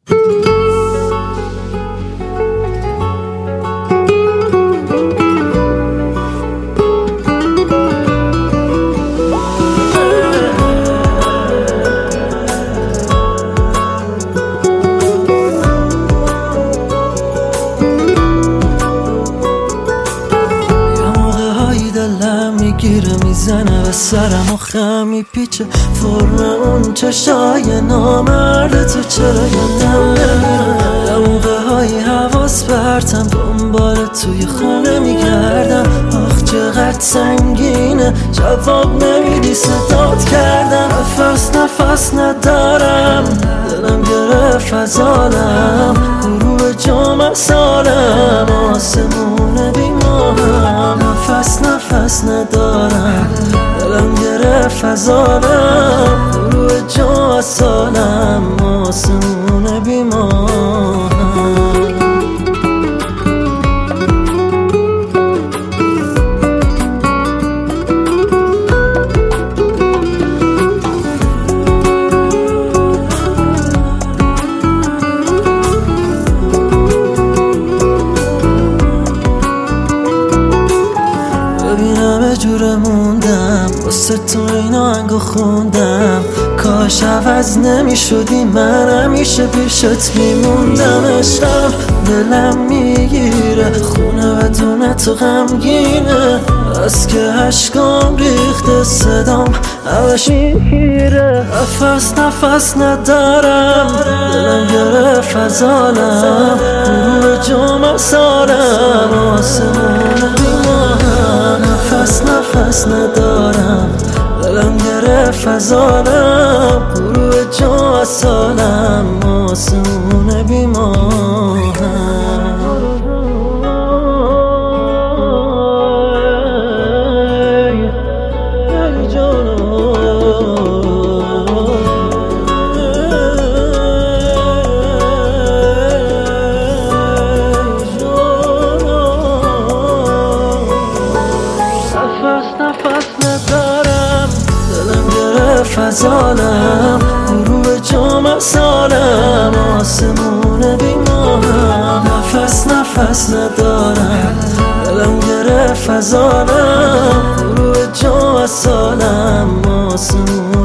میگیره میزنه به سرم و خم میپیچه فرم اون چشای نامرد تو چرا یادم نمیره. یه موقع های حواس پرتم دنبال توی خونه میگردم آخ چقدر سنگینه جواب نمیدی صدات کردم نفس ندارم دلم گرفت از عالم غروب جام سالم آسمون بیماهم نفس ندارم دلم گرفت از عالم غروب جام سالم آسمون بیماهم. جوره موندم واسه تو این آهنگو خوندم کاش عوض نمی شدی من همیشه پیشت میموندم عشقم دلم میگیره خونه بدون تو غمگینه از که عشقام ریخته صدام همش میگیره نفس ندارم دلم گرفت از عالم غروب جام سالم آسمون بیماهم نفس ندارم دلم گرفت از عالم غروب جام سالم آسمون بیماهم. نفس ندارم دلم گرفت از عالم غروب جام سالم آسمون بیماهم نفس ندارم دلم گرفت از عالم غروب جام سالم آسمون